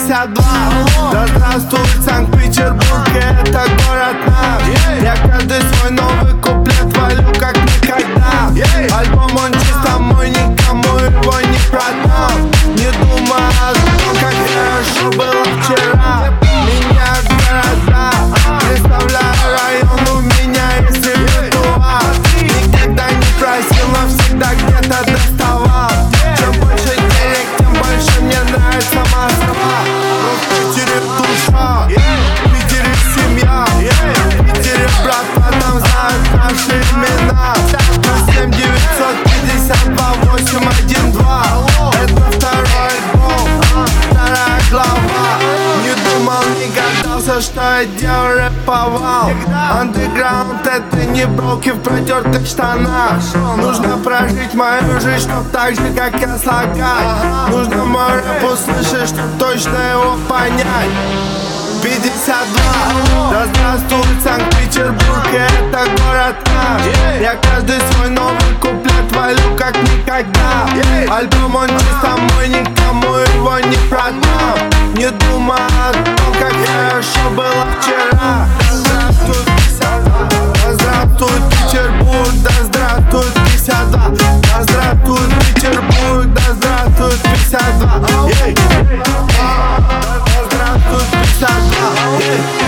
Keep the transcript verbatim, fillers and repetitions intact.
пятьдесят два. Да здравствует Санкт-Петербург, это город наш. Я каждый свой новый куплет валю как никогда. Альбом он чисто мой, никому его не продам. Не думай о том, как хорошо было вчера. Меня города, представляю район, у меня есть репертуар. Никогда не просил, но всегда где-то доставал. Чем больше денег, тем больше мне нравится Москва. Но в Питере душа, в Питере семья, в Питере братва, там знают наши имена. Плюс семь девятьсот пятьдесят два восемь один два. Это второй альбом, вторая глава. Не думал, не гадался, что я делал рэповал. Андеграунд — это не броки в протертых штанах. Нужно прожить мою жизнь, чтоб так же, как я слагать. Нужно мой рэп услышать, чтоб точно его понять. пятьдесят два. Да здравствует Санкт-Петербург, это город наш. Я каждый свой новый куплет валю как никогда. Альбом он чисто мой, никому его не продам. Не думай о том, как хорошо было вчера. Да здравствует пятьдесят два. Да здравствует Петербург, да здравствует пятьдесят два. Да здравствует Петербург, да здравствует пятьдесят два. Да здравствует пятьдесят два.